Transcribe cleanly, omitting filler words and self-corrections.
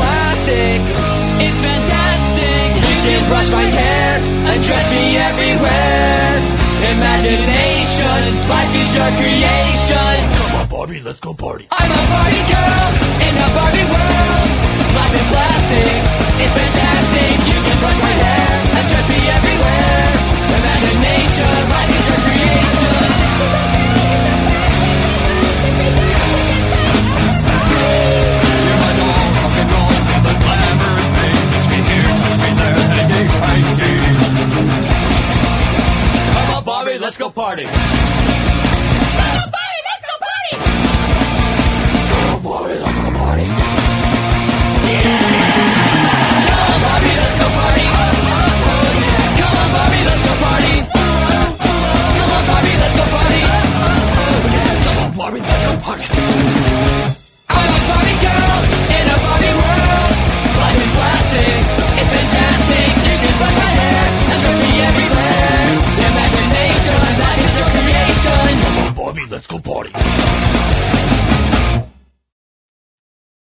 plastic. It's fantastic. You can brush my hair and dress me everywhere. Imagination, life is your creation. Come on, Barbie, let's go party. I'm a Barbie girl in a Barbie world. Life in plastic, it's fantastic. You can brush my hair and dress me everywhere. Imagination, life is your creation. You're my dog, rock and roll, the glamour thing. Kiss me here, touch me there, hey. Come on, Barbie, let's go party. Come on, Barbie, let's go party. Come on, Barbie, let's go party. Come on, Barbie, let's go party. Come on, Barbie, let's go party. Come on, Barbie, let's go party. Come on, Barbie, let's go party. I'm a Barbie girl in a Barbie world. Life in plastic, it's fantastic. You can brush my hair and dress me everywhere. Imagination, life is your creation. Come on, Barbie, let's go party.